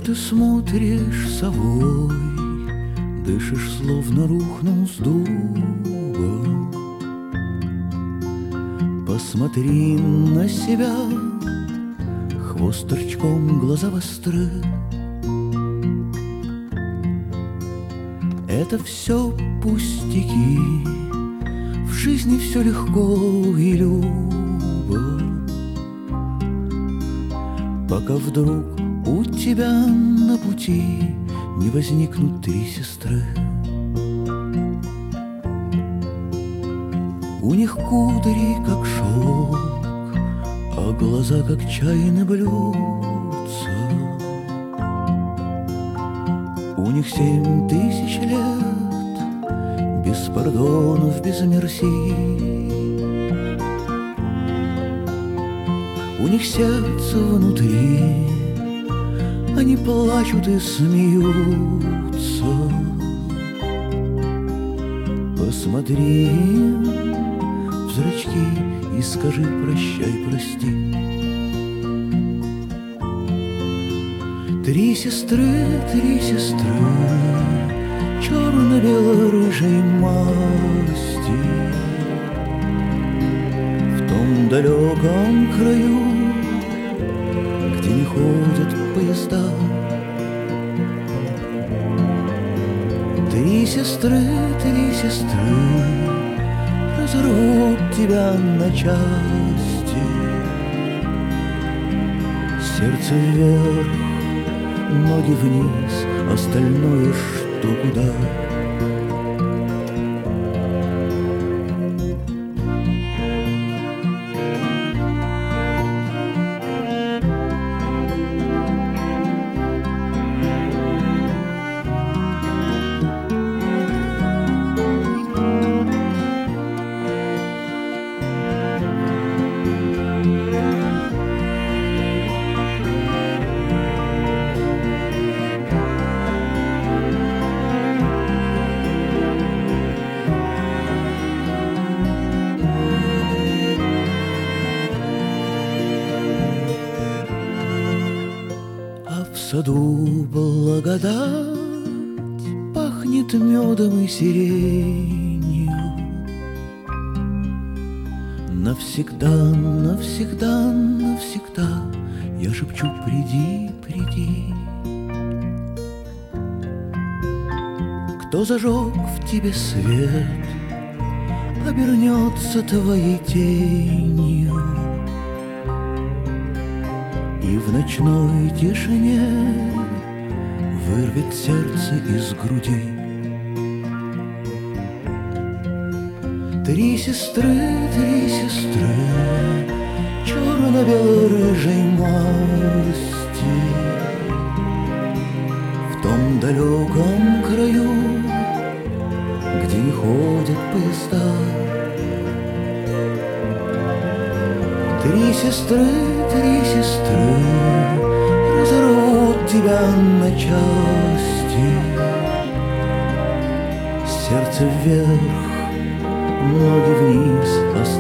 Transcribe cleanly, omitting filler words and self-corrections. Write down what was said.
ты смотришь совой, дышишь, словно рухнул с дуба. Посмотри на себя, хвост торчком, глаза востры. Это все пустяки, в жизни все легко и любо, пока вдруг у тебя на пути не возникнут три сестры. У них кудри, как шелк, а глаза, как чайные блюдца. У них 7000 лет, без пардонов, без мерси. У них сердце внутри, они плачут и смеются. Посмотри им в зрачки и скажи прощай, прости. Три сестры, черно-бело-рыжей масти, в том далеком краю, где не ходят поезда. Три сестры, разорвут тебя на части. Сердце вверх, ноги вниз, остальное что куда. В саду благодать пахнет медом и сиренью. Навсегда, навсегда, навсегда я шепчу: приди, приди. Кто зажег в тебе свет, обернется твоей тенью. И в ночной тишине вырвет сердце из груди. Три сестры, черно-бело-рыжей масти, в том далеком краю, где не ходят поезда. Три сестры, разорвут тебя на части. Сердце вверх, ноги вниз,